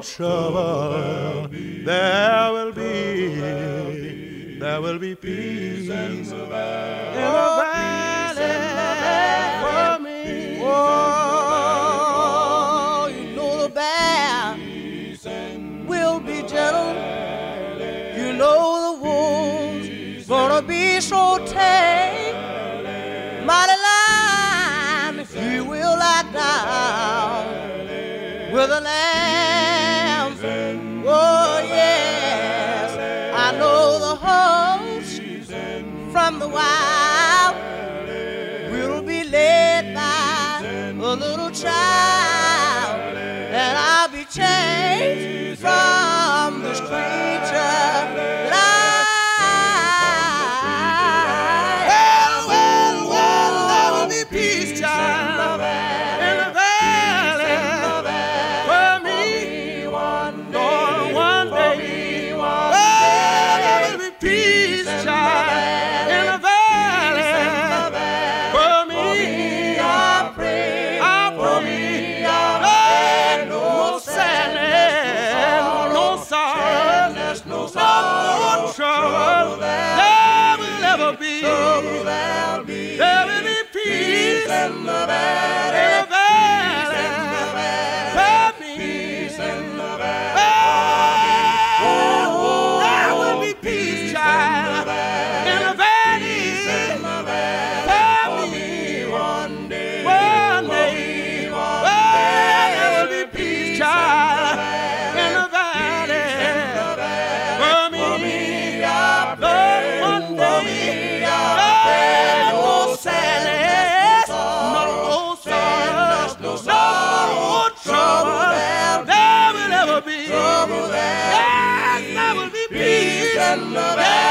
trouble. There will be peace in the valley for me. Oh, you know the bear will be gentle. You know the wolves gonna be so tame. Mighty lion, he will lie down with the lambs. Oh yes, I know the host from the wild will be led by a little child, and I'll be changed from this creature. Peace, child, in the valley for me. One day, there will be peace, child, in the valley for me. I pray, no sadness, no sorrow, no trouble. There will ever be. There will be peace in the valley for me. There will be peace, child, in the valley for me. One day, there will be peace, child, in the valley for me. Lord, one day, no sadness, no sorrow, no trouble. There will ever be. Yes, there will be peace in the valley.